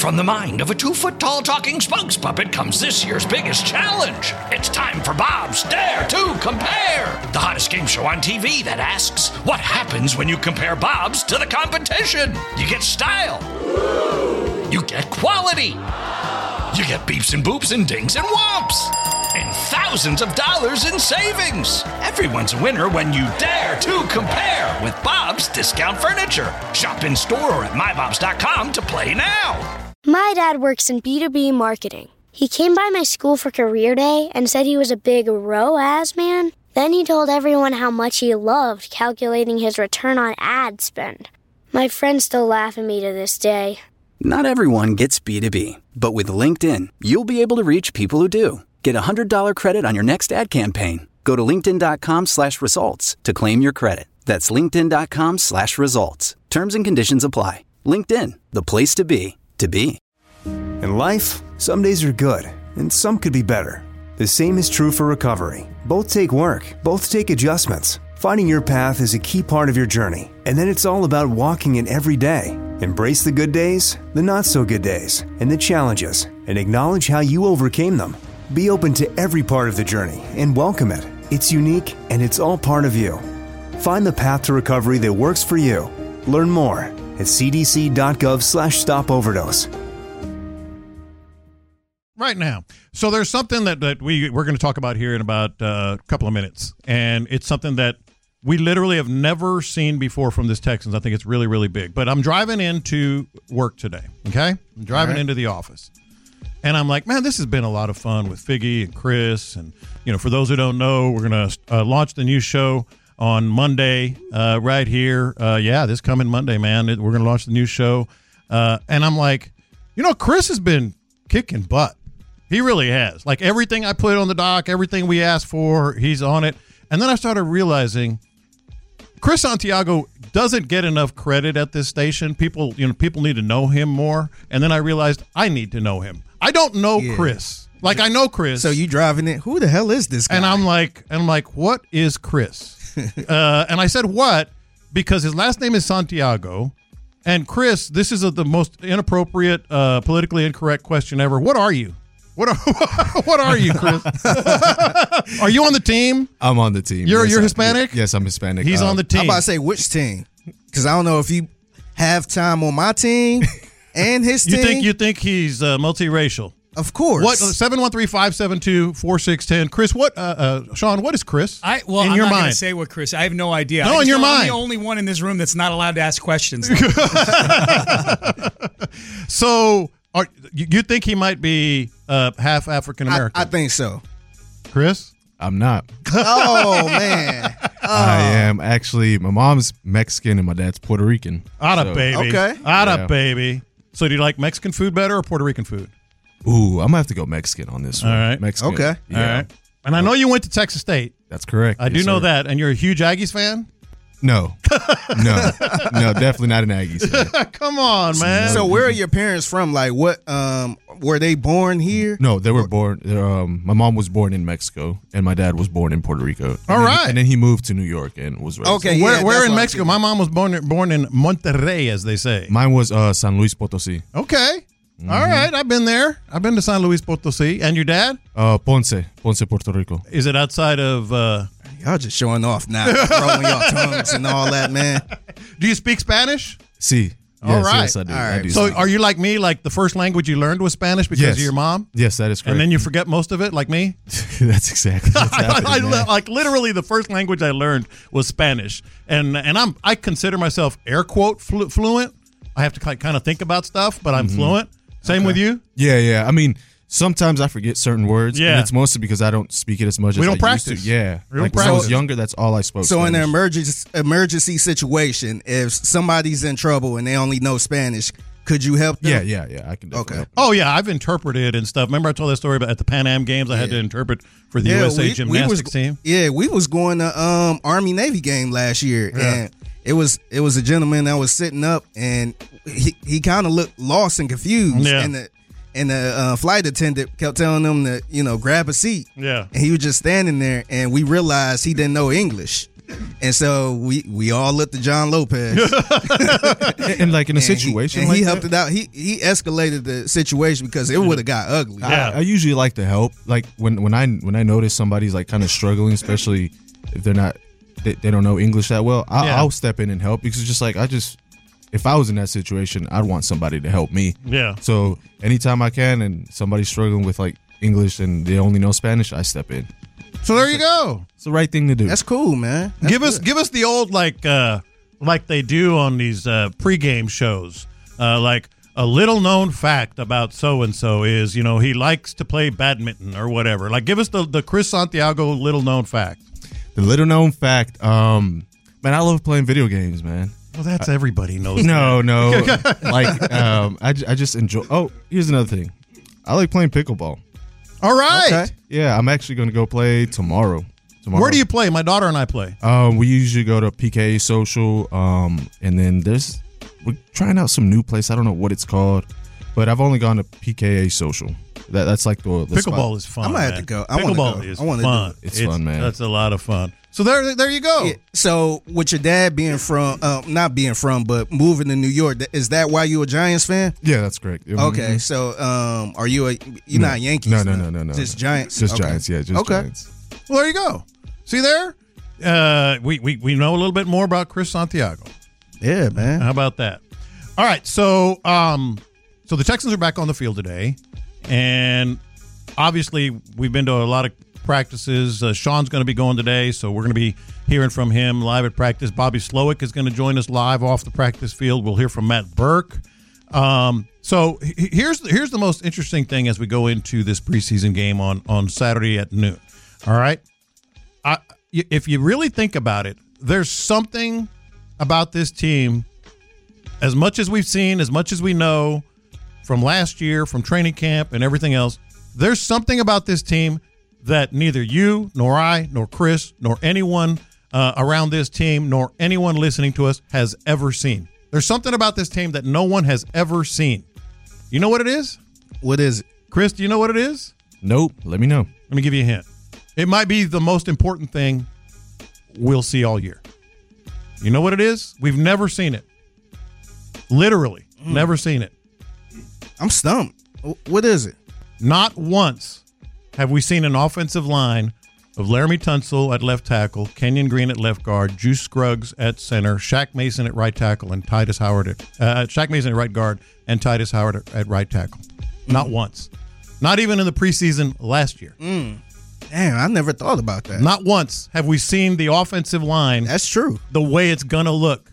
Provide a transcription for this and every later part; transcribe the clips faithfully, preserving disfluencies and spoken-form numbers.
From the mind of a two-foot-tall talking spokes puppet comes this year's biggest challenge. It's time for Bob's Dare to Compare, the hottest game show on T V that asks, what happens when you compare Bobs to the competition? You get style. You get quality. You get beeps and boops and dings and whomps. And thousands of dollars in savings. Everyone's a winner when you dare to compare with Bob's Discount Furniture. Shop in store or at my bobs dot com to play now. My dad works in B two B marketing. He came by my school for career day and said he was a big R O A S man. Then he told everyone how much he loved calculating his return on ad spend. My friends still laugh at me to this day. Not everyone gets B two B, but with LinkedIn, you'll be able to reach people who do. Get a one hundred dollars credit on your next ad campaign. Go to linkedin.com slash results to claim your credit. That's linkedin.com slash results. Terms and conditions apply. LinkedIn, the place to be, to be. In life, some days are good, and some could be better. The same is true for recovery. Both take work, both take adjustments. Finding your path is a key part of your journey, and then it's all about walking it every day. Embrace the good days, the not-so-good days, and the challenges, and acknowledge how you overcame them. Be open to every part of the journey and welcome it. It's unique, and it's all part of you. Find the path to recovery that works for you. Learn more at cdc.gov slash stop overdose. Right now. So there's something that, that we, we're going to talk about here in about uh, a couple of minutes. And it's something that we literally have never seen before from this Texans. I think it's really, really big. But I'm driving into work today, okay? I'm driving right. into the office. And I'm like, man, this has been a lot of fun with Figgy and Chris. And, you know, for those who don't know, we're going to uh, launch the new show on Monday uh, right here. Uh, yeah, this coming Monday, man. It, we're going to launch the new show. Uh, and I'm like, you know, Chris has been kicking butt. He really has. Like everything I put on the dock, everything we asked for, he's on it. And then I started realizing Chris Santiago doesn't get enough credit at this station. People, you know, people need to know him more. And then I realized I need to know him. I don't know yeah. Chris. Like I know Chris. So you driving it? Who the hell is this guy? And I'm like, and I'm like, what is Chris? uh, and I said what because his last name is Santiago. And Chris, this is a, the most inappropriate, uh, politically incorrect question ever. What are you? What are what are you, Chris? Are you on the team? I'm on the team. You're yes, you're I, Hispanic? Yes, I'm Hispanic. He's uh, on the team. I'm about to say which team? Because I don't know if you have time on my team and his you team. think you think he's uh, multiracial? Of course. What seven one three five seven two four six ten? Chris, what? Uh, uh, Sean, what is Chris? I well, in I'm your not mind. going to say what Chris. I have no idea. No, I in your mind. I'm the only one in this room that's not allowed to ask questions. So, are, you think he might be uh, half African American? I, I think so. Chris, I'm not. Oh man, oh. I am actually. My mom's Mexican and my dad's Puerto Rican. Outta so. baby, okay, outta yeah. baby. So, do you like Mexican food better or Puerto Rican food? Ooh, I'm gonna have to go Mexican on this one. All right. Mexican. Okay. Yeah. All right. And I know you went to Texas State. That's correct. I yes, do know sir. that. And you're a huge Aggies fan? No. no. No, definitely not an Aggies fan. Come on, man. So where are your parents from? Like what? Um, were they born here? No, they were born. Um, my mom was born in Mexico, and my dad was born in Puerto Rico. And All then, right. And then he moved to New York and was raised. Okay. where yeah, where that's in what I'm Mexico? thinking. My mom was born born in Monterrey, as they say. Mine was uh, San Luis Potosí. Okay. Mm-hmm. All right. I've been there. I've been to San Luis Potosí. And your dad? Uh, Ponce, Ponce, Puerto Rico. Is it outside of? Uh... Y'all just showing off now, rolling y'all tongues and all that, man. Do you speak Spanish? Sí. All Yes, right. yes, I do. All I right. do. So are you like me? Like the first language you learned was Spanish because Yes. of your mom? Yes, that is correct. And then you forget most of it, like me? That's exactly what's I, happening, I, man. like literally the first language I learned was Spanish, and and I'm I consider myself air quote flu- fluent. I have to kind of think about stuff, but I'm Mm-hmm. fluent. Same with you. Yeah, yeah. I mean, sometimes I forget certain words. Yeah. And it's mostly because I don't speak it as much We as don't I used practice. to. Yeah. We don't like when I was practice. younger, that's all I spoke. So in an Spanish. emergency emergency situation, if somebody's in trouble and they only know Spanish, could you help them? Yeah, yeah, yeah. I can definitely Okay. help. Oh yeah, I've interpreted and stuff. Remember I told that story about at the Pan Am Games. I had to Yeah. interpret for the Yeah, U S A we- we gymnastics was, team. Yeah, we was going to um Army Navy game last year, Yeah. and it was it was a gentleman that was sitting up, and he, he kind of looked lost and confused, Yeah. and the and the uh, flight attendant kept telling him to you know grab a seat, Yeah. and he was just standing there, and we realized he didn't know English. And so we we all looked at John Lopez. and, and like in a And situation he, and like he that, helped it out. He he escalated the situation because it would have got ugly. Yeah. I, I usually like to help. Like when, when I when I notice somebody's like kind of struggling, especially if they're not they, they don't know English that well, I'll, Yeah. I'll step in and help because it's just like I just if I was in that situation, I'd want somebody to help me. Yeah. So anytime I can, and somebody's struggling with like English and they only know Spanish, I step in. So there you go. It's the right thing to do. That's cool, man. That's give us good. give us the old like uh like they do on these uh pregame shows. Uh like a little known fact about so and so is, you know, he likes to play badminton or whatever. Like give us the the Chris Santiago little known fact. The little known fact, um, man, I love playing video games, man. Well, that's everybody knows. No, that. no. like, um, I, I just enjoy. Oh, here's another thing. I like playing pickleball. All right. Okay. Yeah, I'm actually going to go play tomorrow. Tomorrow. Where do you play? My daughter and I play. Um, we usually go to P K A Social, um, and then there's we're trying out some new place. I don't know what it's called, but I've only gone to P K A Social. That that's like the, the Pickleball spot. is fun. I might have man. to go. I wanna Pickleball go. is I wanna do fun. it. It's fun, man. That's a lot of fun. So there, there you go. Yeah, so with your dad being from, uh, not being from, but moving to New York, th- is that why you a Giants fan? Yeah, that's correct. Mhm. Okay, so um, are you a you're No. not Yankees? No, no, then? no, no, no. Just no. Giants. Just Okay. Giants. Yeah, just Okay. Giants. Well, there you go. See there? Uh, we, we, we know a little bit more about Chris Santiago. Yeah, man. How about that? All right, so um, so the Texans are back on the field today, and obviously we've been to a lot of practices. Uh, Sean's going to be going today, so we're going to be hearing from him live at practice. Bobby Slowick is going to join us live off the practice field. We'll hear from Matt Burke. Um, so h- here's here's the most interesting thing as we go into this preseason game on on Saturday at noon. All right, I, if you really think about it, there's something about this team. As much as we've seen, as much as we know from last year, from training camp and everything else, there's something about this team that neither you, nor I, nor Chris, nor anyone uh, around this team, nor anyone listening to us has ever seen. There's something about this team that no one has ever seen. You know what it is? What is it? Chris, do you know what it is? Nope. Let me know. Let me give you a hint. It might be the most important thing we'll see all year. You know what it is? We've never seen it. Literally, Mm. never seen it. I'm stumped. Wh- What is it? Not once have we seen an offensive line of Laramie Tunsil at left tackle, Kenyon Green at left guard, Juice Scruggs at center, Shaq Mason at right tackle, and Titus Howard at uh, Shaq Mason at right guard, and Titus Howard at, at right tackle. Not once. Not even in the preseason last year. Damn, I never thought about that. Not once have we seen the offensive line That's true. the way it's gonna look,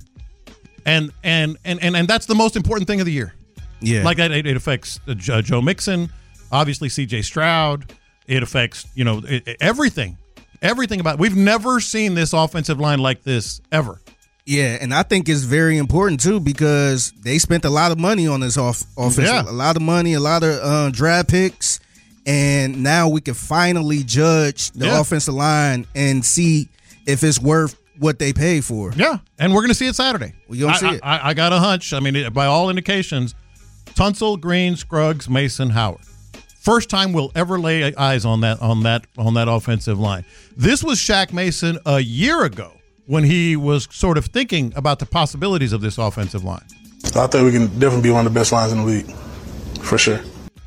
and and and and, and that's the most important thing of the year. Yeah. Like that, it, it affects uh, Joe Joe Mixon, obviously C J Stroud. It affects, you know, it, it- everything, everything about. We've never seen this offensive line like this ever. Yeah, and I think it's very important too because they spent a lot of money on this off offensive, Yeah. a lot of money, a lot of uh, draft picks, and now we can finally judge the Yeah. offensive line and see if it's worth what they pay for. Yeah, and we're going to see it Saturday. Well, you'll I, see I, it. I, I got a hunch. I mean, it, by all indications, Tunsil, Green, Scruggs, Mason, Howard. First time we'll ever lay eyes on that on that on that offensive line. This was Shaq Mason a year ago when he was sort of thinking about the possibilities of this offensive line. I think we can definitely be one of the best lines in the league, for sure.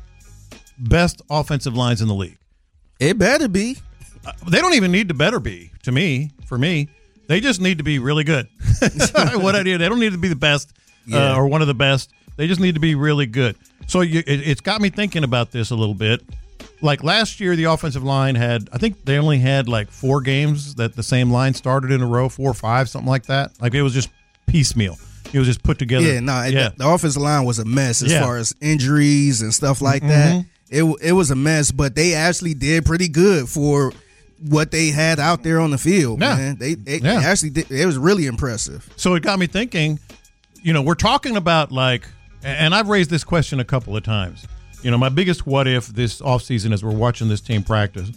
Best offensive lines in the league. It better be. They don't even need to better be, to me, for me. They just need to be really good. What I did, they don't need to be the best Yeah. uh, or one of the best. They just need to be really good. So you, it, it's got me thinking about this a little bit. Like last year, the offensive line had, I think they only had like four games that the same line started in a row, four or five, something like that. Like it was just piecemeal. It was just put together. Yeah, no, it- yeah. the offensive line was a mess as Yeah. far as injuries and stuff like that. It it was a mess, but they actually did pretty good for what they had out there on the field. Yeah. Man, they, they Yeah. actually did, it was really impressive. So it got me thinking, you know, we're talking about like, and I've raised this question a couple of times. You know, my biggest what if this offseason as we're watching this team practice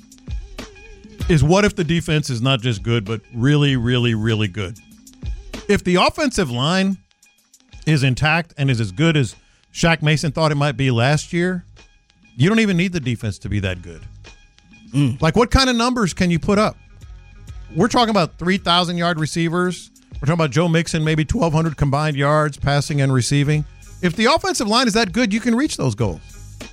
is what if the defense is not just good, but really, really, really good? If the offensive line is intact and is as good as Shaq Mason thought it might be last year, you don't even need the defense to be that good. Like, what kind of numbers can you put up? we're talking about three thousand yard receivers. We're talking about Joe Mixon, maybe twelve hundred combined yards, passing and receiving. If the offensive line is that good, you can reach those goals.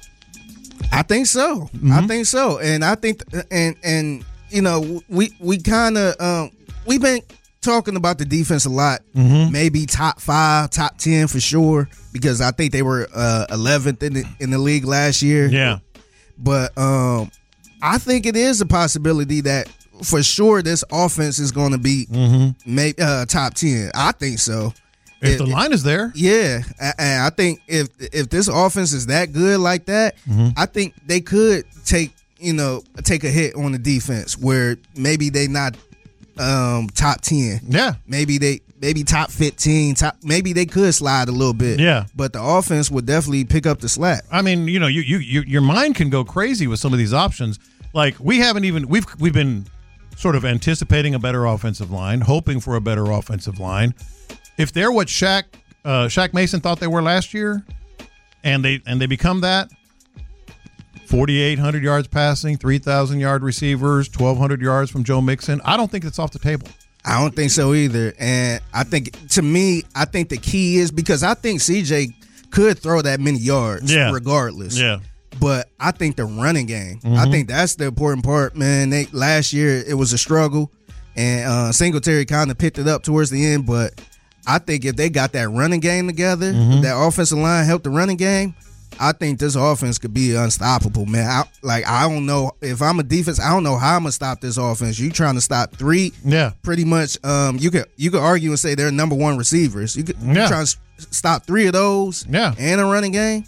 I think so. Mm-hmm. I think so. And I think, and, and you know, we, we kind of, um, we've been talking about the defense a lot. Mm-hmm. Maybe top five, top ten for sure, because I think they were uh, eleventh in the, in the league last year. Yeah. But um, I think it is a possibility that for sure this offense is going to be mm-hmm. maybe uh, top ten. I think so. If the line is there. Yeah. And I think if if this offense is that good like that, mm-hmm. I think they could take, you know, take a hit on the defense where maybe they not um, top ten. Yeah. Maybe they maybe top fifteen, top maybe they could slide a little bit. Yeah. But the offense would definitely pick up the slack. I mean, you know, you, you, you your mind can go crazy with some of these options. Like we haven't even we've we've been sort of anticipating a better offensive line, hoping for a better offensive line. If they're what Shaq uh, Shaq Mason thought they were last year, and they and they become that, forty-eight hundred yards passing, three thousand yard receivers, twelve hundred yards from Joe Mixon, I don't think it's off the table. I don't think so either. And I think, to me, I think the key is because I think C J could throw that many yards yeah. regardless. Yeah. But I think the running game, Mm-hmm. I think that's the important part, man. They, last year, it was a struggle, and uh, Singletary kind of picked it up towards the end, but I think if they got that running game together, mm-hmm. that offensive line helped the running game, I think this offense could be unstoppable, man. I, like, I don't know. If I'm a defense, I don't know how I'm going to stop this offense. You trying to stop three? Yeah. Pretty much, um, you could you could argue and say they're number one receivers. You could yeah. you trying to stop three of those yeah. and a running game?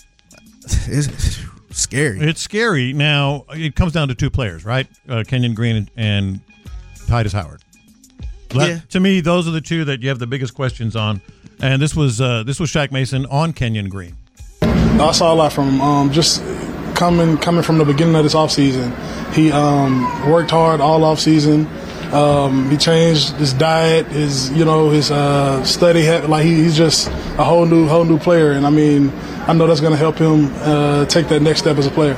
It's scary. It's scary. Now, it comes down to two players, right? Uh, Kenyon Green and, and Titus Howard. Yeah. To me, those are the two that you have the biggest questions on. And this was uh, this was Shaq Mason on Kenyon Green. I saw a lot from him. Um, just coming coming from the beginning of this offseason. He um, worked hard all offseason. Um, he changed his diet, his you know his uh, study habit. Like he, he's just a whole new whole new player. And I mean, I know that's going to help him uh, take that next step as a player.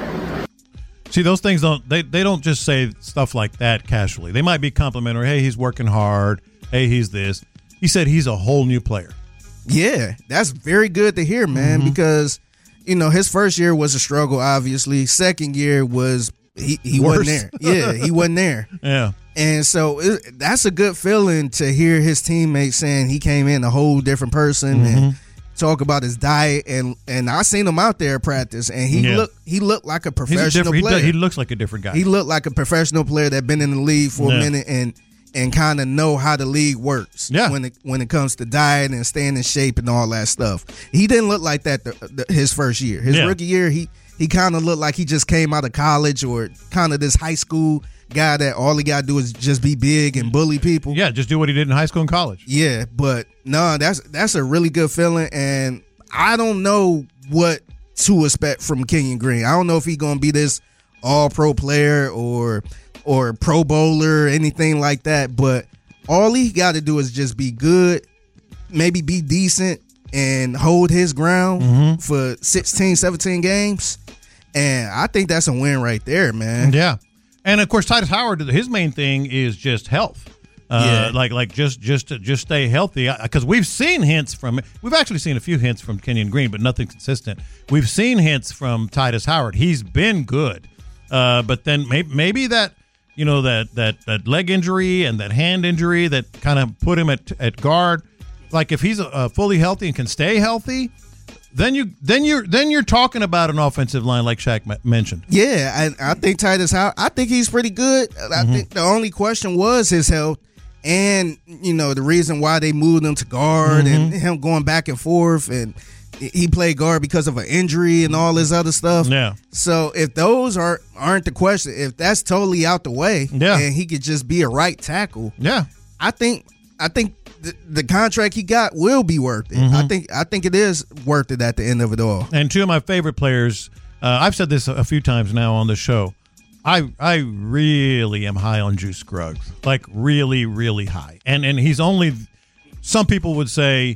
See, those things don't they, they don't just say stuff like that casually. They might be complimentary. Hey, he's working hard. Hey, he's this. He said he's a whole new player. Yeah, that's very good to hear, man, mm-hmm. because, you know, his first year was a struggle, obviously. Second year was he, he wasn't there. Yeah, he wasn't there. Yeah. And so it, that's a good feeling to hear his teammates saying he came in a whole different person mm-hmm. and talk about his diet, and and I seen him out there practice, and he yeah. looked he looked like a professional a player. He, does, he looks like a different guy. He looked like a professional player that been in the league for yeah. a minute and and kind of know how the league works. Yeah. when it when it comes to diet and staying in shape and all that stuff. He didn't look like that the, the, his first year. His yeah. rookie year, he he kind of looked like he just came out of college or kind of this high school guy that all he got to do is just be big and bully people. Yeah, just do what he did in high school and college. Yeah, but no, that's that's a really good feeling, and I don't know what to expect from Kenyon Green. I don't know if he's going to be this all-pro player or or pro bowler or anything like that, but all he got to do is just be good, maybe be decent, and hold his ground mm-hmm. for sixteen, seventeen games, and I think that's a win right there, man. Yeah. And, of course, Titus Howard, his main thing is just health. Uh, yeah. Like, like just, just, to, just stay healthy. Because we've seen hints from, we've actually seen a few hints from Kenyon Green, but nothing consistent. We've seen hints from Titus Howard. He's been good, uh, but then maybe, maybe that, you know, that that that leg injury and that hand injury that kind of put him at at guard. Like, if he's uh, fully healthy and can stay healthy, then you then you're then you're talking about an offensive line like Shaq m- mentioned. Yeah, I, I think Titus Howard. I think he's pretty good. I mm-hmm. think the only question was his health. And, you know, the reason why they moved him to guard mm-hmm. and him going back and forth, and he played guard because of an injury and all this other stuff. Yeah. So if those are, aren't the question, if that's totally out the way yeah. and he could just be a right tackle, yeah, I think I think the, the contract he got will be worth it. Mm-hmm. I think I think it is worth it at the end of it all. And two of my favorite players, uh, I've said this a few times now on the show, I I really am high on Juice Scruggs, like really, really high. And and he's only, some people would say,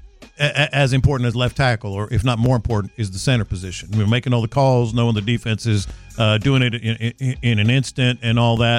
a, as important as left tackle, or if not more important, is the center position. I mean, making all the calls, knowing the defenses, uh, doing it in, in, in an instant and all that.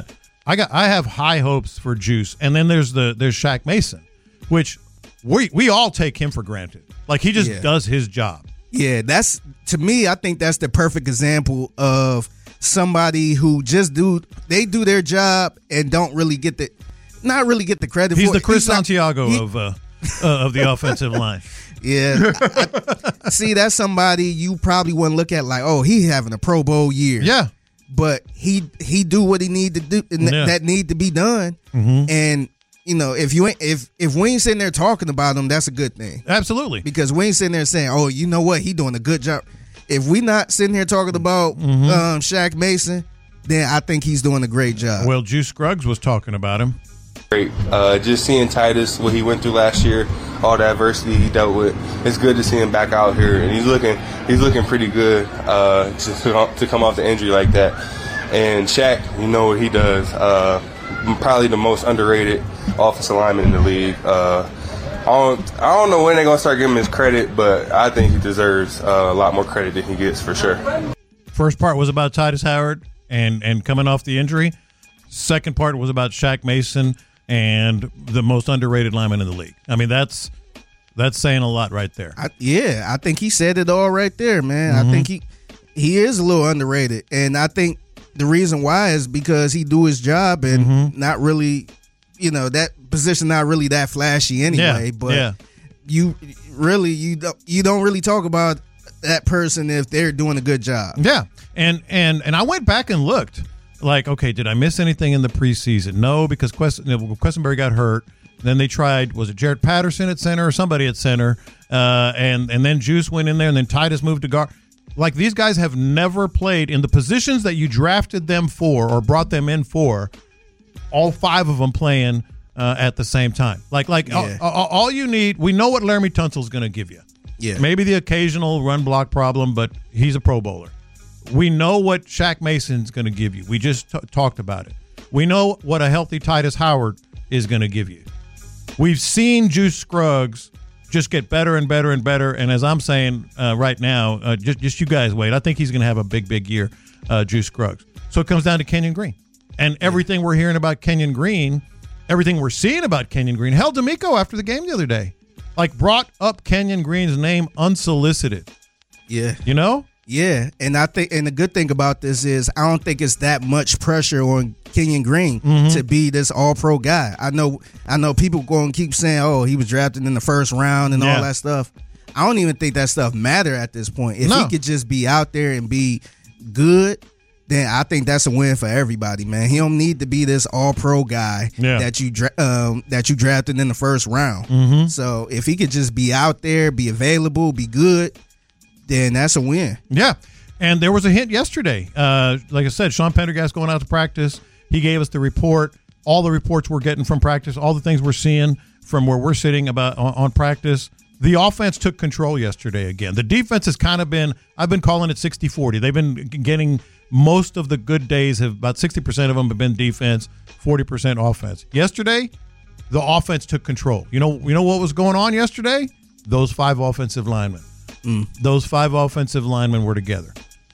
I got I have high hopes for Juice, and then there's the there's Shaq Mason, which we we all take him for granted. Like he just Yeah. does his job. Yeah, that's to me. I think that's the perfect example of somebody who just do they do their job and don't really get the not really get the credit. He's for the it. Chris not- Santiago he- of uh, uh, of the offensive line. Yeah, I, I- see, that's somebody you probably wouldn't look at like, oh, he having a Pro Bowl year. Yeah, but he he do what he need to do and th- Yeah. that need to be done. Mhm. And you know, if you ain't if if we ain't sitting there talking about him, that's a good thing. Absolutely, because we ain't sitting there saying, oh, you know what, he doing a good job. If we not sitting here talking about Mhm. um, Shaq Mason, then I think he's doing a great job. Well, Juice Scruggs was talking about him. Great. Uh, just seeing Titus, what he went through last year, all the adversity he dealt with. It's good to see him back out here, and he's looking he's looking pretty good uh, to to come off the injury like that. And Shaq, you know what he does. Uh, probably the most underrated offensive lineman in the league. Uh, I don't I don't know when they're gonna start giving him his credit, but I think he deserves uh, a lot more credit than he gets for sure. First part was about Titus Howard and and coming off the injury. Second part was about Shaq Mason and the most underrated lineman in the league. I mean, that's that's saying a lot right there. I, yeah, I think he said it all right there, man. Mhm. I think he he is a little underrated, and I think the reason why is because he do his job and Mhm. not really, you know, that position not really that flashy anyway. Yeah, but yeah. you really you don't you don't really talk about that person if they're doing a good job. Yeah, and and and I went back and looked. Like, okay, did I miss anything in the preseason? No, because Quest, you know, Questenberry got hurt. Then they tried, was it Jarrett Patterson at center or somebody at center? Uh, and and then Juice went in there, and then Titus moved to guard. Like, these guys have never played in the positions that you drafted them for or brought them in for. All five of them playing uh, at the same time. Like, like Yeah. all, all, all you need. We know what Laramie Tunsil's going to give you. Yeah. Maybe the occasional run block problem, but he's a Pro Bowler. We know what Shaq Mason's going to give you. We just t- talked about it. We know what a healthy Titus Howard is going to give you. We've seen Juice Scruggs just get better and better and better. And as I'm saying uh, right now, uh, just, just you guys wait. I think he's going to have a big, big year, uh, Juice Scruggs. So it comes down to Kenyon Green. And everything we're hearing about Kenyon Green, everything we're seeing about Kenyon Green, hell, D'Amico after the game the other day, like brought up Kenyon Green's name unsolicited. Yeah. You know? Yeah, and I think, and the good thing about this is, I don't think it's that much pressure on Kenyon Green Mhm. to be this All-Pro guy. I know, I know, people going to keep saying, "Oh, he was drafted in the first round" and Yeah. all that stuff. I don't even think that stuff matter at this point. If No. he could just be out there and be good, then I think that's a win for everybody, man. He don't need to be this All-Pro guy Yeah. that you dra- um, that you drafted in the first round. Mhm. So if he could just be out there, be available, be good, then that's a win. Yeah. And there was a hint yesterday. Uh, like I said, Sean Pendergast going out to practice. He gave us the report, all the reports we're getting from practice, all the things we're seeing from where we're sitting about on, on practice. The offense took control yesterday again. The defense has kind of been, I've been calling it sixty forty. They've been getting most of the good days, have about sixty percent of them have been defense, forty percent offense. Yesterday, the offense took control. You know, you know what was going on yesterday? Those five offensive linemen. Mm. Those five offensive linemen were together.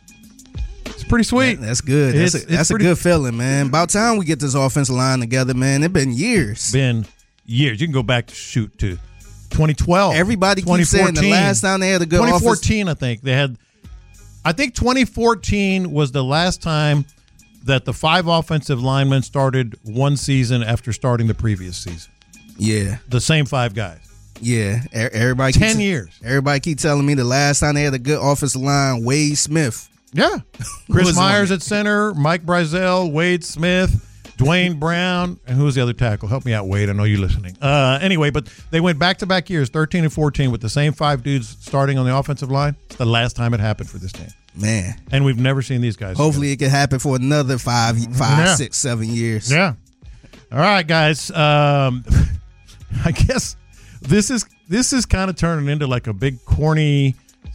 It's pretty sweet. That- that's good. That's, It's- a, that's it's a pretty- good feeling, man. About time we get this offensive line together, man. It's been years. Been years. You can go back to shoot to twenty twelve. Everybody keeps saying the last time they had a good twenty offense- fourteen, I think they had. I think twenty fourteen was the last time that the five offensive linemen started one season after starting the previous season. Yeah, the same five guys. Yeah, E- everybody. Ten keeps, years. Everybody keep telling me the last time they had a good offensive line, Wade Smith. Yeah, Chris was Myers on at center, Mike Brizell, Wade Smith, Dwayne Brown, and who was the other tackle? Help me out, Wade. I know you're listening. Uh, anyway, but they went back-to-back years, thirteen and fourteen, with the same five dudes starting on the offensive line. It's the last time it happened for this team. Man. And we've never seen these guys. Hopefully, it can happen for another five, five, Yeah. six, seven years. Yeah. All right, guys. Um, I guess this is this is kind of turning into like a big corny,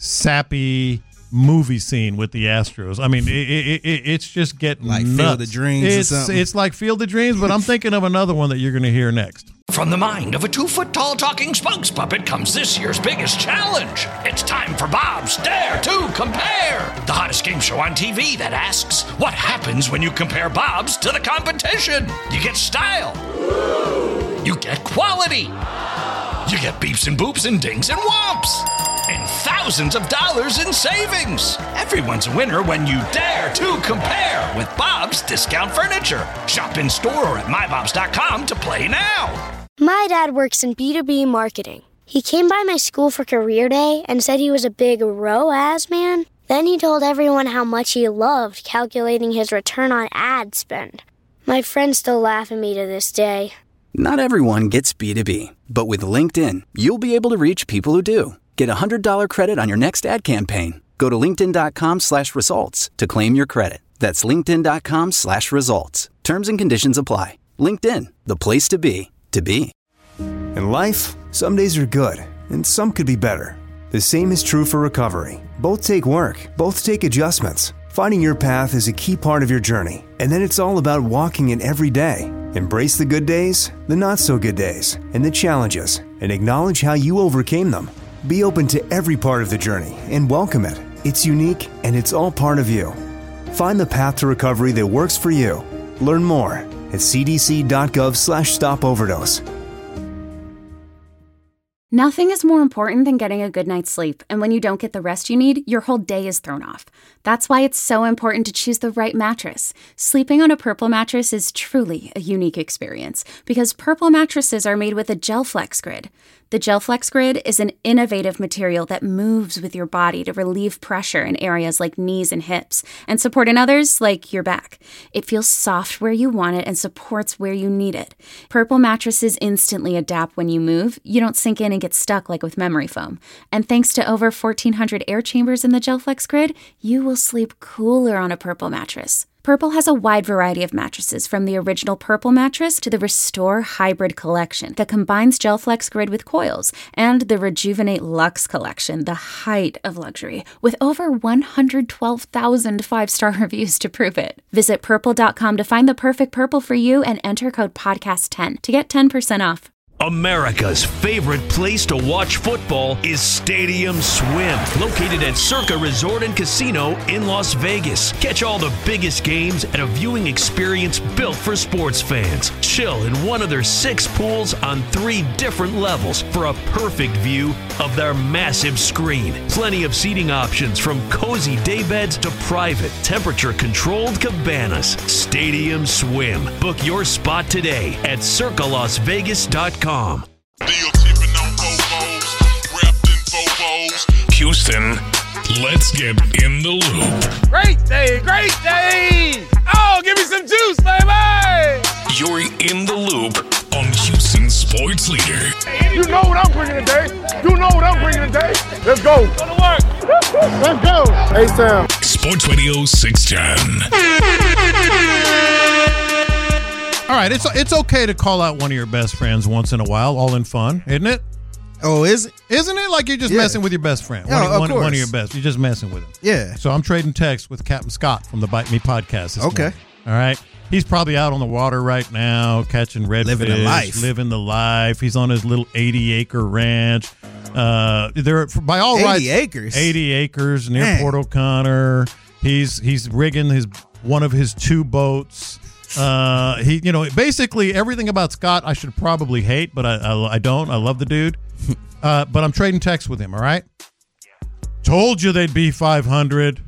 sappy movie scene with the Astros. I mean, it, it, it, it's just getting Like nuts. Field of Dreams or It's something. it's like Field of Dreams, but I'm thinking of another one that you're going to hear next. From the mind of a two-foot-tall talking spokes puppet comes this year's biggest challenge. It's time for Bob's Dare to Compare. the hottest game show on T V that asks, what happens when you compare Bob's to the competition? You get style. You get quality. You get beeps and boops and dings and whomps. And thousands of dollars in savings. Everyone's a winner when you dare to compare with Bob's Discount Furniture. Shop in store or at my bobs dot com to play now. My dad works in B two B marketing. He came by my school for career day and said he was a big R O A S man. Then he told everyone how much he loved calculating his return on ad spend. My friends still laugh at me to this day. Not everyone gets B two B, but with LinkedIn, you'll be able to reach people who do. Get a one hundred dollars credit on your next ad campaign. Go to linkedin.com slash results to claim your credit. That's linkedin.com slash results. Terms and conditions apply. LinkedIn, the place to be, to be. In life, some days are good, and some could be better. The same is true for recovery. Both take work, both take adjustments. Finding your path is a key part of your journey, and then it's all about walking it every day. Embrace the good days, the not-so-good days, and the challenges, and acknowledge how you overcame them. Be open to every part of the journey and welcome it. It's unique, and it's all part of you. Find the path to recovery that works for you. Learn more at cdc.gov slash stop overdose. Nothing is more important than getting a good night's sleep, and when you don't get the rest you need, your whole day is thrown off. That's why it's so important to choose the right mattress. Sleeping on a Purple mattress is truly a unique experience because Purple mattresses are made with a GelFlex grid. The GelFlex grid is an innovative material that moves with your body to relieve pressure in areas like knees and hips and support in others like your back. It feels soft where you want it and supports where you need it. Purple mattresses instantly adapt when you move. You don't sink in and get stuck like with memory foam. And thanks to over fourteen hundred air chambers in the GelFlex grid, you will sleep cooler on a Purple mattress. Purple has a wide variety of mattresses, from the original Purple mattress to the Restore Hybrid collection that combines GelFlex grid with coils, and the Rejuvenate Luxe collection, the height of luxury, with over one hundred twelve thousand five-star reviews to prove it. Visit purple dot com to find the perfect Purple for you and enter code podcast ten to get ten percent off. America's favorite place to watch football is Stadium Swim, located at Circa Resort and Casino in Las Vegas. Catch all the biggest games at a viewing experience built for sports fans. Chill in one of their six pools on three different levels for a perfect view of their massive screen. Plenty of seating options, from cozy daybeds to private, temperature-controlled cabanas. Stadium Swim. Book your spot today at circa las vegas dot com. Houston, let's get in the loop. Great day, great day! Oh, give me some juice, baby! You're in the loop on Houston Sports Leader. You know what I'm bringing today. You know what I'm bringing today. Let's go. Go to work. Let's go. Hey, Sam. Sports Radio six ten. All right, it's it's okay to call out one of your best friends once in a while, all in fun, isn't it? Oh, is it? Isn't it? Like you're just yeah. messing with your best friend. Yeah, one, of one, course. one of your best. You're just messing with him. Yeah. So I'm trading texts with Captain Scott from the Bite Me podcast this Okay. morning. All right. He's probably out on the water right now, catching redfish, Living the life. living the life. He's on his little eighty acre ranch. Uh, there, by all rights, eighty acres. eighty acres near Man. Port O'Connor. He's he's rigging his one of his two boats. Uh, he, you know, basically everything about Scott I should probably hate, but I, I, I don't. I love the dude. Uh, but I'm trading texts with him. All right. Told you they'd be five hundred.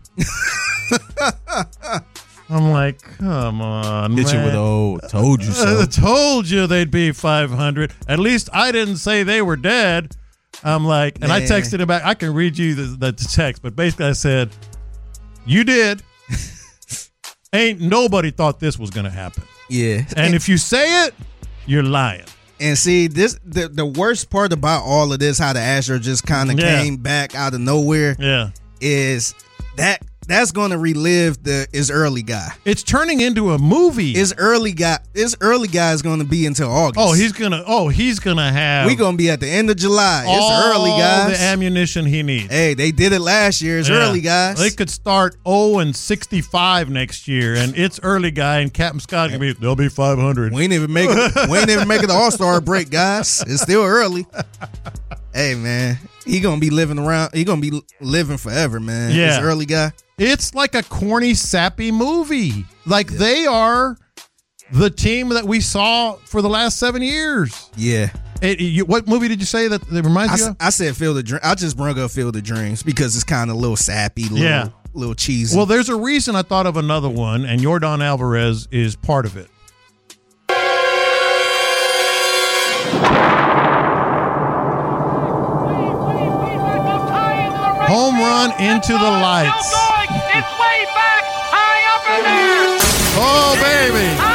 I'm like, come on, Hit man. you with oh, told you so. Uh, told you they'd be five hundred. At least I didn't say they were dead. I'm like, and I Man. texted him back. I can read you the, the, the text, but basically I said, you did. Ain't nobody thought this was going to happen. Yeah. And if you say it, you're lying. And see, this the, the worst part about all of this, how the Astros just kind of Yeah. came back out of nowhere, Yeah. is that that's going to relive the is early guy. It's turning into a movie. His early guy, his early guy is going to be until August. Oh, he's gonna. Oh, he's gonna have. we going to be at the end of July. It's all early guys. the ammunition he needs. Hey, they did it last year. It's Yeah. early guys. They could start oh and sixty-five next year, and it's early guy, and Captain Scott can be. They'll be five hundred. We ain't even make it. We ain't even making the All Star break, guys. It's still early. Hey, man, he gonna be living around. He gonna be living forever, man. Yeah. This early guy. It's like a corny, sappy movie. Like yeah. they are the team that we saw for the last seven years. Yeah. It, you, what movie did you say that, that reminds I, you of? I said Field of Dreams. I just brought up Field of Dreams because it's kind of a little sappy, little, yeah. little cheesy. Well, there's a reason I thought of another one, and Yordan Alvarez is part of it. Home run into the lights. It's way back, high up in there. Oh, baby.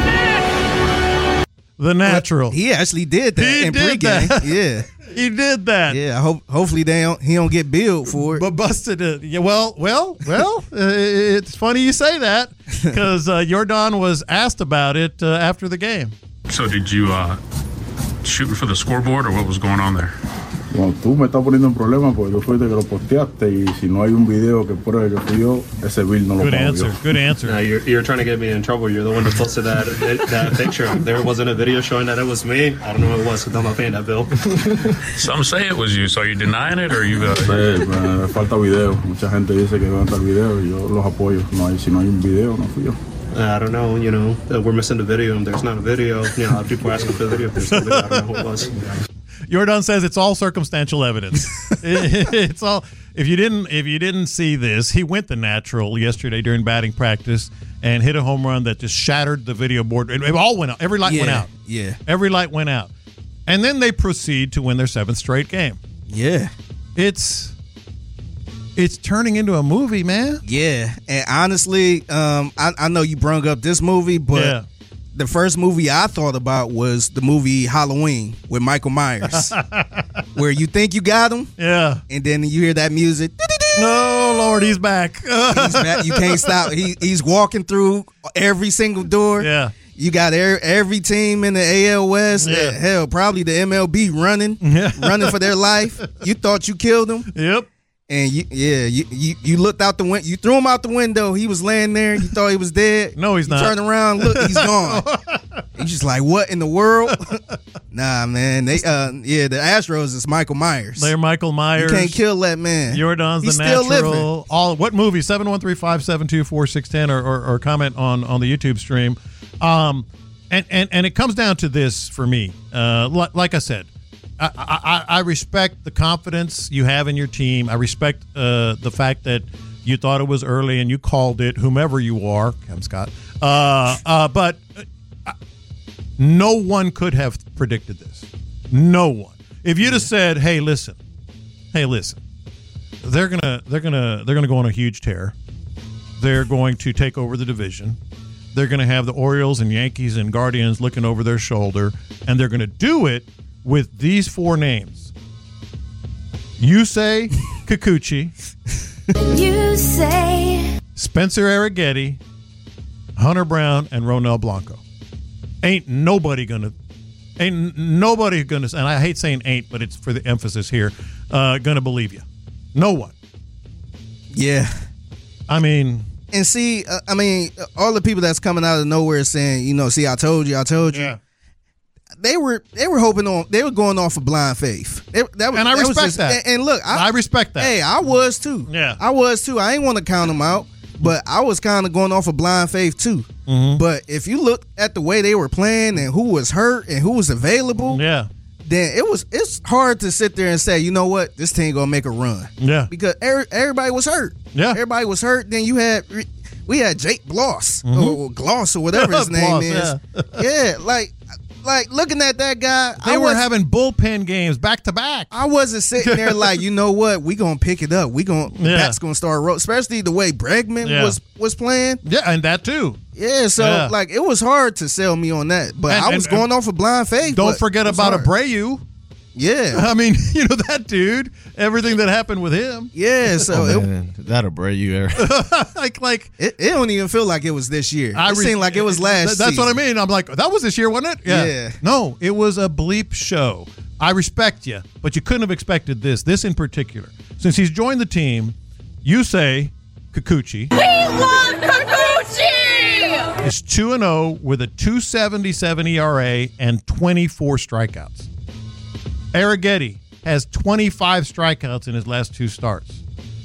The natural. Well, he actually did that he in did pregame. That. Yeah. He did that. Yeah, I hope hopefully they don't he don't get billed for it. But busted it. Yeah, well, well, well, uh, it's funny you say that because uh, Yordan was asked about it uh, after the game. So did you uh, shoot for the scoreboard or what was going on there? Bueno, tú me estás poniendo en problema porque tú fuiste que lo posteaste y si no hay un video que pruebe que fui yo, ese bill no lo Good pago answer. yo. Good answer. No, you're, you're trying to get me in trouble. You're the one that posted that that picture. There wasn't a video showing that it was me. I don't know what it was because I'm not paying that bill. Some say it was you. So are you denying it or you? Uh... Sí, me falta video. Mucha gente dice que van a estar video y yo los apoyo. No hay, si no hay un video, no fui yo. I don't know, you know, uh, we're missing the video and there's not a video. You know, people are asking for the video. If there's no video, I don't know who it was. Yordan says it's all circumstantial evidence. it, it's all if you didn't if you didn't see this, he went the natural yesterday during batting practice and hit a home run that just shattered the video board. It, it all went out. Every light yeah, went out. Yeah. Every light went out. And then they proceed to win their seventh straight game. Yeah. It's It's turning into a movie, man. Yeah, and honestly, um, I, I know you brung up this movie, but yeah. the first movie I thought about was the movie Halloween with Michael Myers, where you think you got him, yeah, and then you hear that music. No, Lord, he's back. he's back. You can't stop. He, he's walking through every single door. Yeah. You got every, every team in the A L West, yeah. hell, probably the M L B running, yeah. running for their life. You thought you killed him. Yep. And you, yeah, you, you you looked out the window. You threw him out the window. He was laying there. You thought he was dead. No, he's you not. Turned around, look, he's gone. You're just like, what in the world? Nah, man. They, uh, yeah, the Astros is Michael Myers. They're Michael Myers. You can't kill that man. Yordan's he's the still natural. living. All what movie? Seven one three five seven two four six ten or, or or comment on on the YouTube stream. Um, and and and it comes down to this for me. Uh, like, like I said. I, I, I respect the confidence you have in your team. I respect uh, the fact that you thought it was early and you called it, whomever you are, Kevin Scott. Uh, uh, but uh, no one could have predicted this. No one. If you'd have said, "Hey, listen, hey, listen, they're gonna, they're gonna, they're gonna go on a huge tear. They're going to take over the division. They're gonna have the Orioles and Yankees and Guardians looking over their shoulder, and they're gonna do it." With these four names: Yusei Kikuchi, Yusei, Spencer Arrighetti, Hunter Brown, and Ronel Blanco. Ain't nobody gonna, ain't nobody gonna, and I hate saying ain't, but it's for the emphasis here, uh, gonna believe you. No one. Yeah. I mean. And see, uh, I mean, all the people that's coming out of nowhere saying, you know, see, I told you, I told you. Yeah. They were they were hoping on they were going off of blind faith. They, that was, and I that respect was just, that. And, and look, I, I respect that. Hey, I was too. Yeah, I was too. I ain't want to count them out, but I was kind of going off of blind faith too. Mm-hmm. But if you look at the way they were playing and who was hurt and who was available, yeah, then it was it's hard to sit there and say, you know what, this team gonna make a run. Yeah, because er, everybody was hurt. Yeah, everybody was hurt. Then you had. We had Jake Bloss mm-hmm. or, or Gloss or whatever his name Bloss, is. Yeah. yeah, like. Like, looking at that guy, they I were was, having bullpen games back to back. I wasn't sitting there like, you know what, we gonna pick it up. We gonna yeah. Pat's gonna start roll, especially the way Bregman yeah. was was playing. Yeah, and that too. Yeah, so yeah. like it was hard to sell me on that, but and, I was and, going off of blind faith. Don't forget about hard. Abreu. Yeah, I mean, you know that dude. Everything that happened with him. Yeah, so oh, it, man, that Abreu era. like, like it, it don't even feel like it was this year. I it re- seemed like it was last. That's season. what I mean. I'm like, that was this year, wasn't it? Yeah. yeah. No, it was a bleep show. I respect you, but you couldn't have expected this. This in particular, since he's joined the team, Yusei Kikuchi. We love Kikuchi. Is two and zero with a two seventy-seven E R A and twenty-four strikeouts. Arrighetti has twenty-five strikeouts in his last two starts.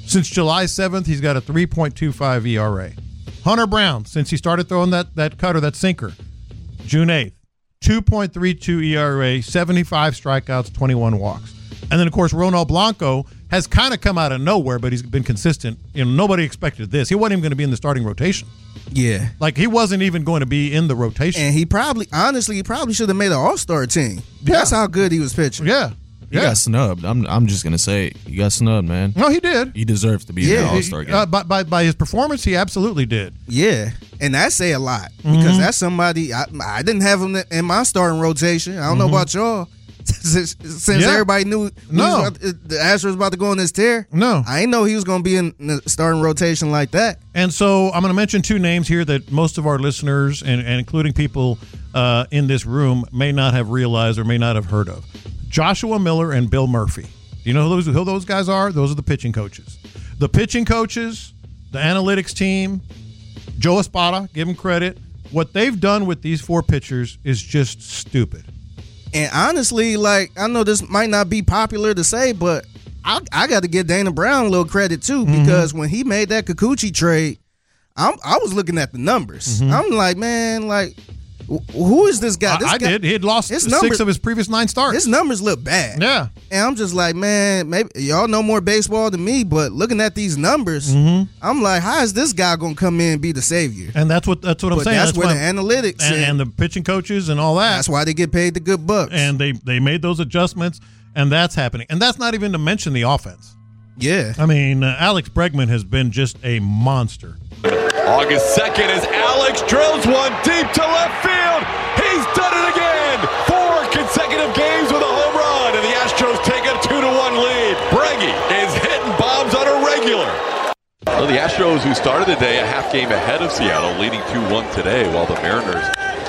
Since July seventh, he's got a three point two five E R A. Hunter Brown, since he started throwing that, that cutter, that sinker, June eighth, two point three two E R A, seventy-five strikeouts, twenty-one walks. And then, of course, Ronald Blanco has kind of come out of nowhere, but he's been consistent. You know, nobody expected this. He wasn't even going to be in the starting rotation. Yeah. Like, he wasn't even going to be in the rotation. And he probably, honestly, he probably should have made an all-star team. Yeah. That's how good he was pitching. Yeah. He yeah. got snubbed. I'm I'm just gonna say he got snubbed, man. No, he did. He deserves to be Yeah. in the All-Star game. Uh, by, by, by his performance, he absolutely did. Yeah. And that say a lot because Mhm. that's somebody, I, I didn't have him in my starting rotation. I don't know Mhm. about y'all. Since, since Yeah. everybody knew No. he was about, the Astros was about to go on this tear. No. I didn't know he was going to be in the starting rotation like that. And so I'm going to mention two names here that most of our listeners, and, and including people uh, in this room, may not have realized or may not have heard of. Joshua Miller and Bill Murphy. Do you know who those, who those guys are? Those are the pitching coaches. The pitching coaches, the analytics team, Joe Espada, give him credit. What they've done with these four pitchers is just stupid. And honestly, like, I know this might not be popular to say, but I, I got to give Dana Brown a little credit too, because when he made that Kikuchi trade, I'm, I was looking at the numbers. Mhm. I'm like, man, like, wh- who is this guy? This I, I guy, did. He had lost his six numbers- of his previous nine starts. His numbers look bad. Yeah. And I'm just like, man, maybe y'all know more baseball than me, but looking at these numbers, Mhm. I'm like, how is this guy going to come in and be the savior? And that's what that's what I'm But saying. that's where why- the analytics and, and- and the pitching coaches and all that. That's why they get paid the good bucks. And they they made those adjustments, and that's happening. And that's not even to mention the offense. Yeah. I mean, uh, Alex Bregman has been just a monster. August second as Alex drills one deep to left field. He's done it again. Four consecutive games with a home run, and the Astros take a two to one lead. Breggy is hitting bombs on a regular. Well, the Astros, who started the day a half game ahead of Seattle, leading two one today, while the Mariners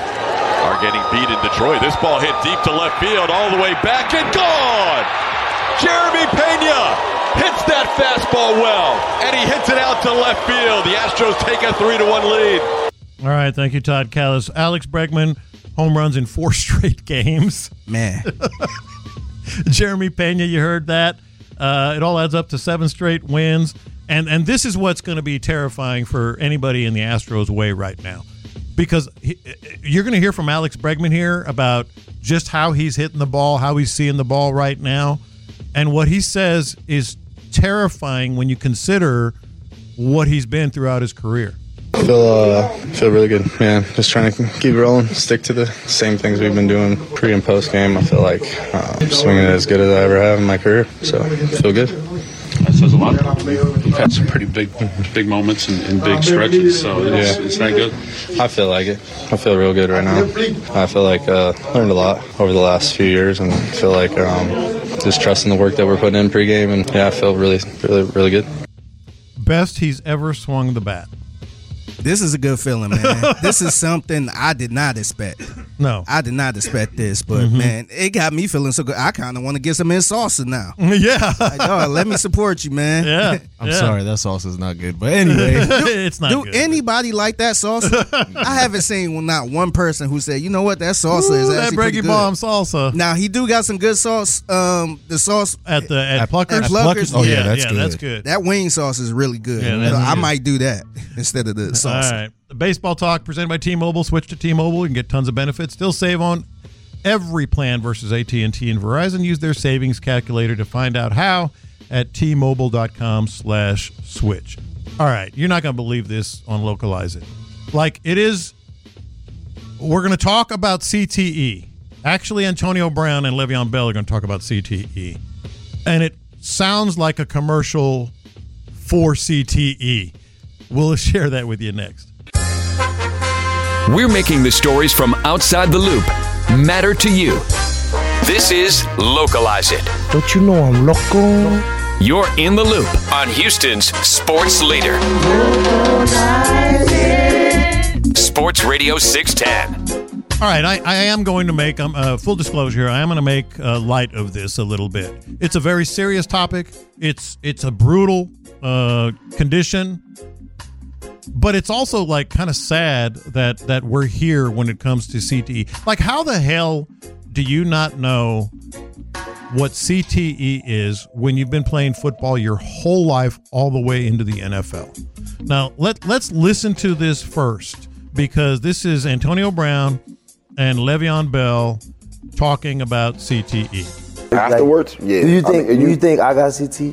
are getting beat in Detroit. This ball hit deep to left field, all the way back and gone. Jeremy Pena hits that fastball well, and he hits it out to left field. The Astros take a three to one lead. All right, thank you, Todd Callis. Alex Bregman, home runs in four straight games. Man. Jeremy Pena, you heard that. Uh, it all adds up to seven straight wins. And and this is what's going to be terrifying for anybody in the Astros way right now. Because he, you're going to hear from Alex Bregman here about just how he's hitting the ball, how he's seeing the ball right now. And what he says is terrifying when you consider what he's been throughout his career. I feel uh, feel really good, man. Just trying to keep rolling, stick to the same things we've been doing pre and post game. I feel like uh, swinging as good as I ever have in my career, so I feel good. That says a lot. You've had some pretty big, big moments and, and big stretches, so it's, Yeah. it's that good. I feel like it. I feel real good right now. I feel like uh, learned a lot over the last few years, and feel like um, just trusting the work that we're putting in pregame, and yeah, I feel really, really, really good. Best he's ever swung the bat. This is a good feeling, man. This is something I did not expect. No. I did not expect this, but Mhm. man, it got me feeling so good. I kind of want to get some in salsa now. Yeah. Like, dog, let me support you, man. Yeah. I'm sorry, that sauce is not good. But anyway, it's not Do good. anybody like that salsa? I haven't seen not one person who said, you know what, that salsa Ooh, is that actually pretty Breggy good. Bomb salsa. Now, he do got some good sauce. Um, the sauce At the at, At- Pluckers. at Pluckers? Oh, yeah, that's yeah, good. that's good. that wing sauce is really good. Yeah, that's I good. might do that instead of the All sauce. right. The Baseball Talk presented by T-Mobile. Switch to T-Mobile. You can get tons of benefits. Still save on every plan versus A T and T and Verizon. Use their savings calculator to find out how at T-Mobile.com slash switch. All right. You're not going to believe this on Localize It. Like, it is – we're going to talk about C T E. Actually, Antonio Brown and Le'Veon Bell are going to talk about C T E. And it sounds like a commercial for C T E. We'll share that with you next. We're making the stories from outside the loop matter to you. This is Localize It. Don't you know I'm local? You're in the loop on Houston's sports leader. Sports Radio six ten. All right, I, I am going to make, um, uh, full disclosure, I am going to make uh, light of this a little bit. It's a very serious topic. It's it's a brutal uh, condition. But it's also like kind of sad that that we're here when it comes to C T E. Like, how the hell do you not know what C T E is when you've been playing football your whole life all the way into the N F L. Now, let, let's listen to this first, because this is Antonio Brown and Le'Veon Bell talking about C T E. Afterwards? Yeah. Do you think, I mean, do you, you think I got C T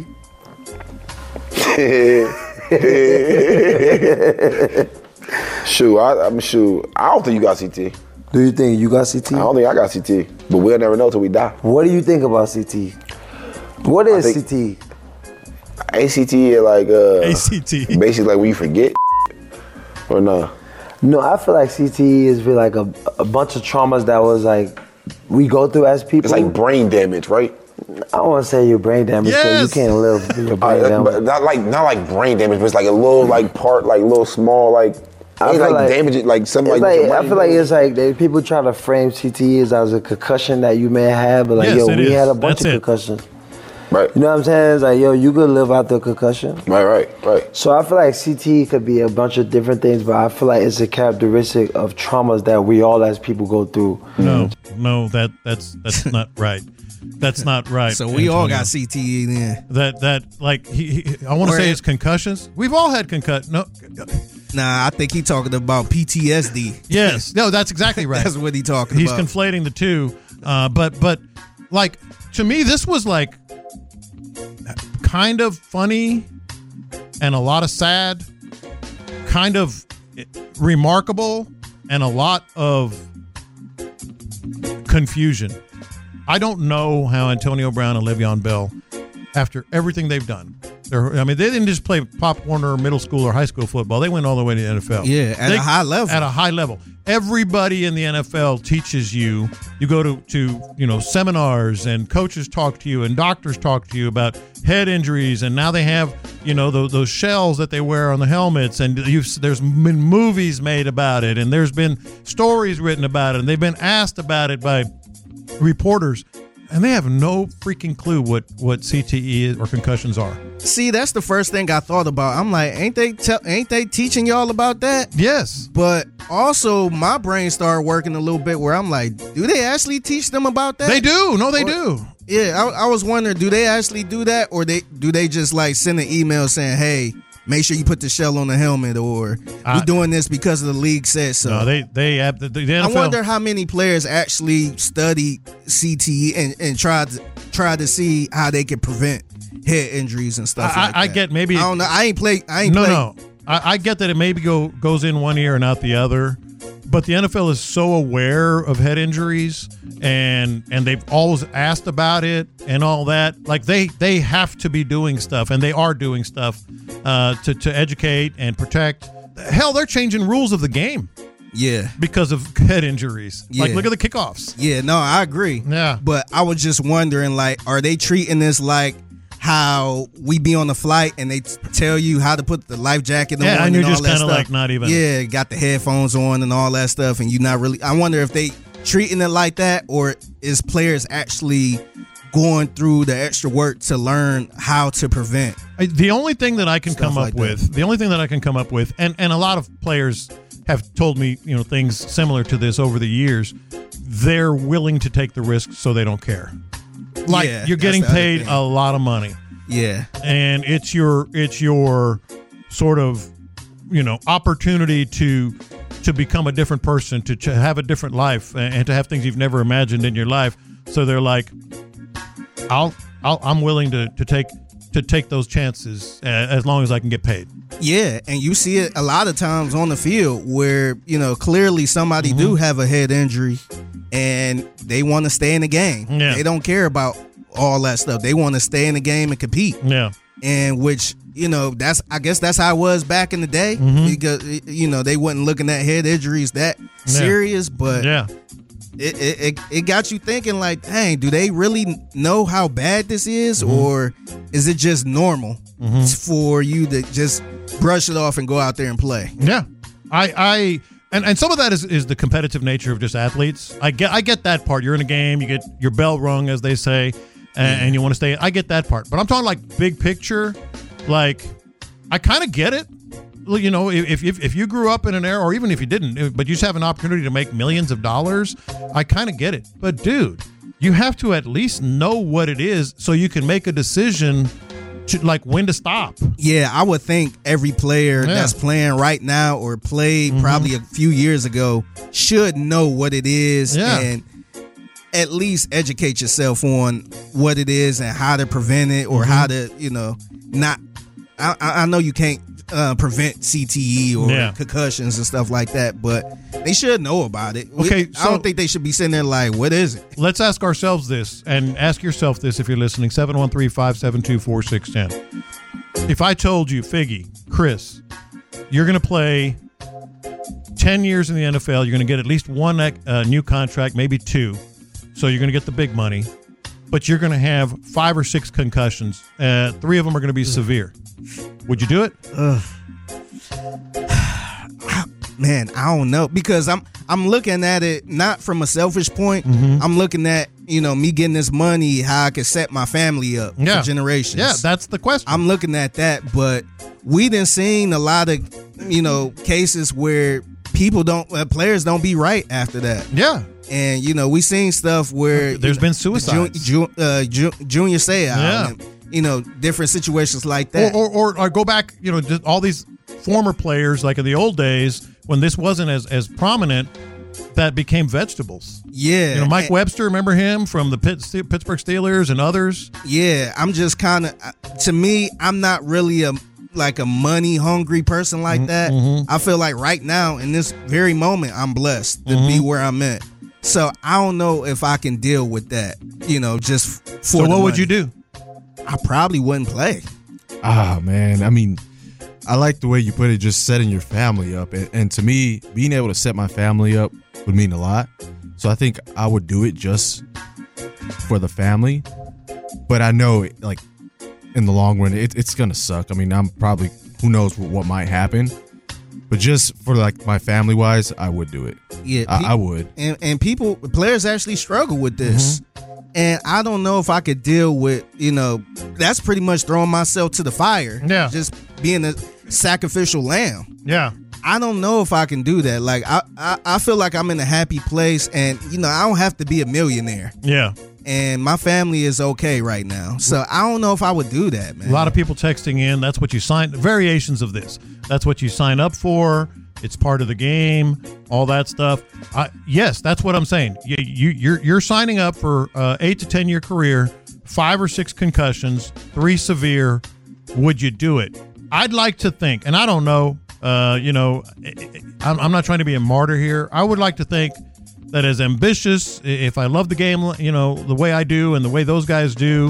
E? Shoot, I, I'm shoot. I don't think you got C T. Do you think you got C T? I don't think I got C T, but we'll never know till we die. What do you think about C T? What is C T? A C T is like uh, A C T. Basically, like when you forget, or no? No, I feel like C T E is really like a, a bunch of traumas that was like we go through as people. It's like brain damage, right? I don't want to say you're brain damage because Yes. you can't live with your brain Uh, damage. but not like not like brain damage, but it's like a little like part, like little small, like I ain't feel like, damage, like something it's like. like your I brain feel like damage. it's like they, people try to frame C T E as, as a concussion that you may have, but like Yes, yo, it we is. had a bunch That's of it. concussions. Right. You know what I'm saying? It's like yo, you could live out the concussion. Right, right, right. So I feel like C T E could be a bunch of different things, but I feel like it's a characteristic of traumas that we all as people go through. No, no, that that's that's not right. That's not right. So we all Antonio. got C T E then. That that like he, he I want to Or- say it's concussions. We've all had concussion. No, Nah, I think he talking about P T S D. yes, no, that's exactly right. That's what he talking He's about. conflating the two. Uh, but but like to me, this was like kind of funny and a lot of sad, kind of remarkable and a lot of confusion. I don't know how Antonio Brown and Le'Veon Bell, after everything they've done, they're, I mean, they didn't just play Pop Warner middle school or high school football. They went all the way to the N F L. Yeah, at They- a high level. At a high level. Everybody in the N F L teaches you. You go to, to you know seminars, and coaches talk to you, and doctors talk to you about head injuries, and now they have you know those, those shells that they wear on the helmets, and you've, there's been movies made about it, and there's been stories written about it, and they've been asked about it by reporters, and they have no freaking clue what, what C T E is or concussions are. See, that's the first thing I thought about. I'm like, ain't they tell, ain't they teaching y'all about that? Yes. But also, my brain started working a little bit where I'm like, do they actually teach them about that? They do. No, they Or- do. Yeah, I, I was wondering, do they actually do that, or they do they just like send an email saying, hey, make sure you put the shell on the helmet, or I- we're doing this because the league said so. No, they they have the, the N F L. I wonder how many players actually studied C T E and, and tried to tried to see how they could prevent head injuries and stuff. I, like I that. get maybe. I don't know. I ain't play. I ain't no, play. no. I, I get that it maybe go goes in one ear and out the other, but the N F L is so aware of head injuries, and and they've always asked about it and all that. Like they they have to be doing stuff, and they are doing stuff uh, to to educate and protect. Hell, they're changing rules of the game. Yeah, because of head injuries. Like, Yeah. look at the kickoffs. Yeah, no, I agree. Yeah. But I was just wondering, like, are they treating this like how we be on the flight and they t- tell you how to put the life jacket on? Yeah, and you're all just that kinda stuff? like not even- Yeah, got the headphones on and all that stuff, and you not really. I wonder if they treating it like that, or is players actually going through the extra work to learn how to prevent. I- The only thing that I can Stuff come up like that. with, the only thing that I can come up with, and, and a lot of players have told me, you know, things similar to this over the years. They're willing to take the risk so they don't care. Like Yeah, you're that's getting the other paid thing. a lot of money. Yeah. And it's your it's your sort of, you know, opportunity to to become a different person, to, to have a different life, and, and to have things you've never imagined in your life. So they're like, I'll, I'll I'm willing to, to take to take those chances uh, as long as I can get paid. Yeah, and you see it a lot of times on the field where, you know, clearly somebody Mm-hmm. do have a head injury and they want to stay in the game. Yeah. They don't care about all that stuff. They want to stay in the game and compete. Yeah. And which, you know, that's I guess that's how it was back in the day, Mhm. because, you know, they wasn't looking at head injuries that serious, but yeah. It, it, it, it got you thinking like, dang, do they really know how bad this is, Mm-hmm. or is it just normal Mhm. for you to just brush it off and go out there and play? Yeah, I, I, and, and some of that is, is the competitive nature of just athletes. I get, I get that part. You're in a game, you get your bell rung, as they say, and, and you want to stay. I get that part, but I'm talking like big picture. Like, I kind of get it. Well, you know, if, if if you grew up in an era, or even if you didn't, but you just have an opportunity to make millions of dollars, I kind of get it. But dude, you have to at least know what it is so you can make a decision to, like, when to stop. Yeah, I would think every player Yeah. that's playing right now or played Mhm. probably a few years ago should know what it is Yeah. and at least educate yourself on what it is and how to prevent it or Mhm. how to, you know, not. I, I I know you can't uh, prevent C T E or Yeah. concussions and stuff like that, but they should know about it. We- Okay, I so- don't think they should be sitting there like, what is it? Let's ask ourselves this, and ask yourself this if you're listening, seven one three, five seven two, four six one zero. If I told you, Figgy, Chris, you're going to play ten years in the N F L, you're going to get at least one uh, new contract, maybe two, so you're going to get the big money, but you're going to have five or six concussions. Uh, three of them are going to be severe. Would you do it? Ugh. Man, I don't know because I'm I'm looking at it not from a selfish point. Mhm. I'm looking at, you know, me getting this money, how I can set my family up Yeah. for generations. Yeah, that's the question. I'm looking at that, but we done seen a lot of, you know, cases where people don't, uh, players don't be right after that. Yeah. And, you know, we seen stuff where There's you know, been the suicides. Ju- Ju- uh, Ju- Junior Seau Yeah. and, you know, different situations like Or, that. or, or, or go back, you know, just all these former players, like in the old days, when this wasn't as, as prominent, that became vegetables. Yeah. You know, Mike And- Webster, remember him from the Pitt, Pittsburgh Steelers and others? Yeah, I'm just kind of, to me, I'm not really a like a money hungry person like that. I feel like right now in this very moment, I'm blessed to be where I'm at. So I don't know if I can deal with that. You know, just for. So the what would money. you do? I probably wouldn't play. Ah, man. I mean, I like the way you put it, just setting your family up. And, and to me, being able to set my family up would mean a lot. So I think I would do it just for the family. But I know, like, in the long run, it, it's going to suck. I mean, I'm probably, who knows what, what might happen. But just for, like, my family-wise, I would do it. Yeah, I, pe- I would. And and people, players actually struggle with this. And I don't know if I could deal with, you know, that's pretty much throwing myself to the fire. Yeah. Just being a sacrificial lamb. Yeah. I don't know if I can do that. Like, I, I, I feel like I'm in a happy place and, you know, I don't have to be a millionaire. Yeah. And my family is okay right now. So I don't know if I would do that, man. A lot of people texting in. That's what you sign. Variations of this. That's what you sign up for. It's part of the game. All that stuff. I, yes, that's what I'm saying. You, you you're you're signing up for uh, eight to ten year career, five or six concussions, three severe. Would you do it? I'd like to think, and I don't know. Uh, you know, I'm, I'm not trying to be a martyr here. I would like to think that as ambitious, if I love the game, you know, the way I do and the way those guys do,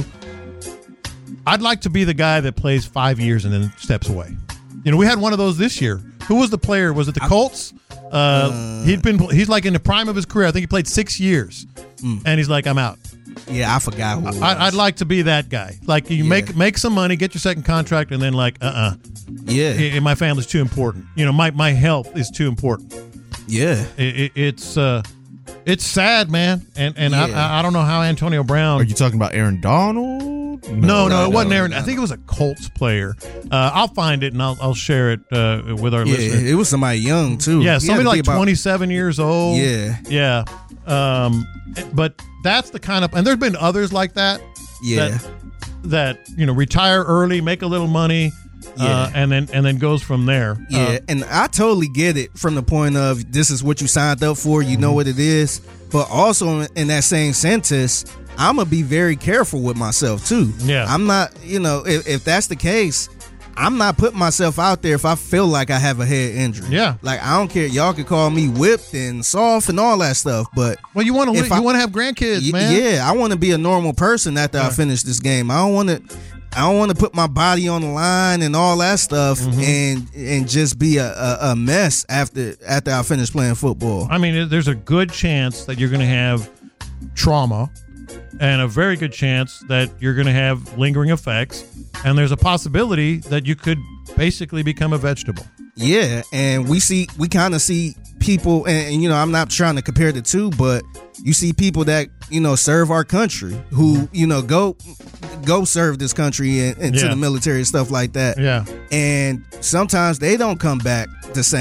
I'd like to be the guy that plays five years and then steps away. You know, we had one of those this year. Who was the player? Was it the Colts? Uh, uh, he'd been. He's like in the prime of his career. I think he played six years, mm. and he's like, I'm out. Yeah, I forgot who it was. I, I'd like to be that guy. Like, you yeah. make make some money, get your second contract, and then like, uh, uh yeah, it, my family's too important. You know, my my health is too important. Yeah, it, it, it's uh, it's sad, man, and and yeah. I I don't know how Antonio Brown. Are you talking about Aaron Donald? No, no, no, it wasn't Aaron. I think it was a Colts player. Uh, I'll find it and I'll I'll share it uh, with our yeah, listeners. It was somebody young too. Yeah, somebody like about, twenty-seven years old. Yeah, yeah. Um, but that's the kind of, and there's been others like that. Yeah, that, that you know, retire early, make a little money. Yeah. Uh, and then and then goes from there. Yeah, uh, and I totally get it from the point of this is what you signed up for. You mm-hmm. know what it is, but also in that same sentence, I'm gonna be very careful with myself too. Yeah, I'm not. You know, if, if that's the case, I'm not putting myself out there if I feel like I have a head injury. Yeah, like I don't care. Y'all can call me whipped and soft and all that stuff, but well, you want to you want to have grandkids, y- man. Yeah, I want to be a normal person after yeah. I finish this game. I don't want to. I don't want to put my body on the line and all that stuff, mm-hmm. and and just be a, a, a mess after after I finish playing football. I mean, there's a good chance that you're going to have trauma, and a very good chance that you're going to have lingering effects, and there's a possibility that you could basically become a vegetable. Yeah, and we see we kind of see people, and, and you know, I'm not trying to compare the two, but you see people that, you know, serve our country who, you know, go go serve this country and, and yeah. to the military and stuff like that. Yeah. And sometimes they don't come back the same.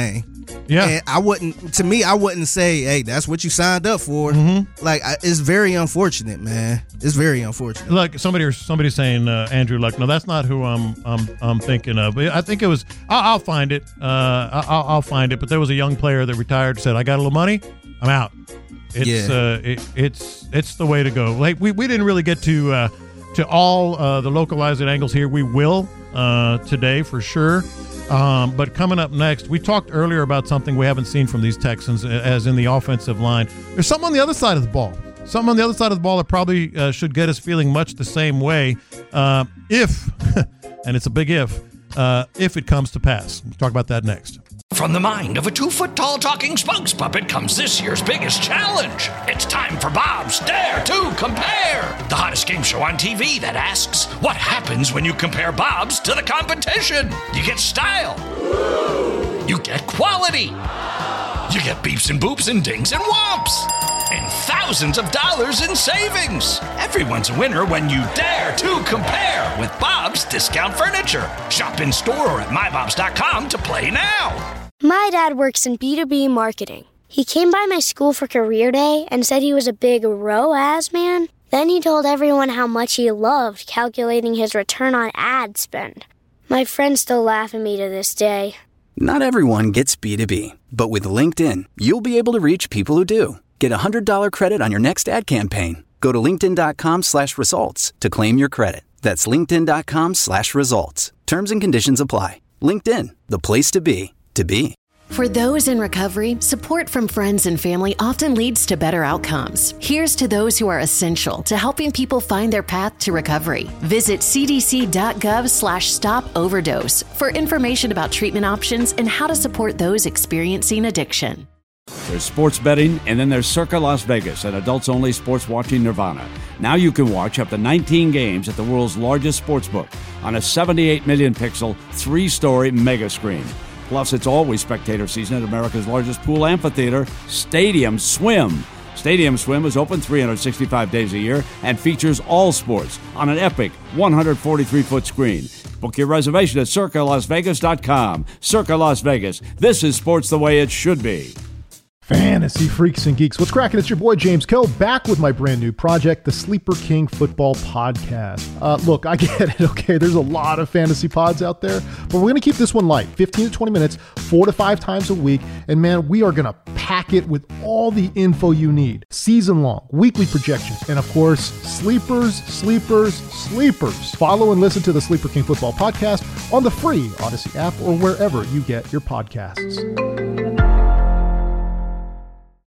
Yeah. And I wouldn't, to me, I wouldn't say, hey, that's what you signed up for. Mm-hmm. Like, I, it's very unfortunate, man. It's very unfortunate. Look, somebody somebody saying uh, Andrew Luck. No, that's not who I'm I'm I'm thinking of. But I think it was. I'll, I'll find it. Uh, I'll, I'll find it. But there was a young player that retired. Said, "I got a little money. I'm out." It's Yeah. uh, it, it's it's the way to go. Like we, we didn't really get to uh, to all uh, the localized angles here. We will uh, today for sure. Um, but coming up next, we talked earlier about something we haven't seen from these Texans, as in the offensive line. There's something on the other side of the ball. Something on the other side of the ball that probably uh, should get us feeling much the same way uh, if, and it's a big if, uh, if it comes to pass. We'll talk about that next. From the mind of a two-foot-tall talking spokes puppet comes this year's biggest challenge. It's time for Bob's Dare to Compare, the hottest game show on T V that asks, what happens when you compare Bob's to the competition? You get style. You get quality. You get beeps and boops and dings and whomps. And thousands of dollars in savings. Everyone's a winner when you dare to compare with Bob's Discount Furniture. Shop in store or at my bobs dot com to play now. My dad works in B two B marketing. He came by my school for career day and said he was a big R O A S man. Then he told everyone how much he loved calculating his return on ad spend. My friends still laugh at me to this day. Not everyone gets B two B, but with LinkedIn, you'll be able to reach people who do. Get a one hundred dollars credit on your next ad campaign. Go to linkedin.com slash results to claim your credit. That's linkedin.com slash results. Terms and conditions apply. LinkedIn, the place to be, to be. For those in recovery, support from friends and family often leads to better outcomes. Here's to those who are essential to helping people find their path to recovery. Visit cdc.gov slash stop overdose for information about treatment options and how to support those experiencing addiction. There's sports betting, and then there's Circa Las Vegas, an adults-only sports watching nirvana. Now you can watch up to nineteen games at the world's largest sports book on a seventy-eight million pixel, three-story mega screen. Plus, it's always spectator season at America's largest pool amphitheater, Stadium Swim. Stadium Swim is open three hundred sixty-five days a year and features all sports on an epic one hundred forty-three foot screen. Book your reservation at circa las vegas dot com. Circa Las Vegas. This is sports the way it should be. Fantasy freaks and geeks, what's cracking? It's your boy James Coe back with my brand new project, the Sleeper King Football Podcast. Uh, look, I get it, okay? There's a lot of fantasy pods out there, but we're going to keep this one light, fifteen to twenty minutes, four to five times a week, and man, we are going to pack it with all the info you need. Season long, weekly projections, and of course, sleepers, sleepers, sleepers. Follow and listen to the Sleeper King Football Podcast on the free Odyssey app or wherever you get your podcasts.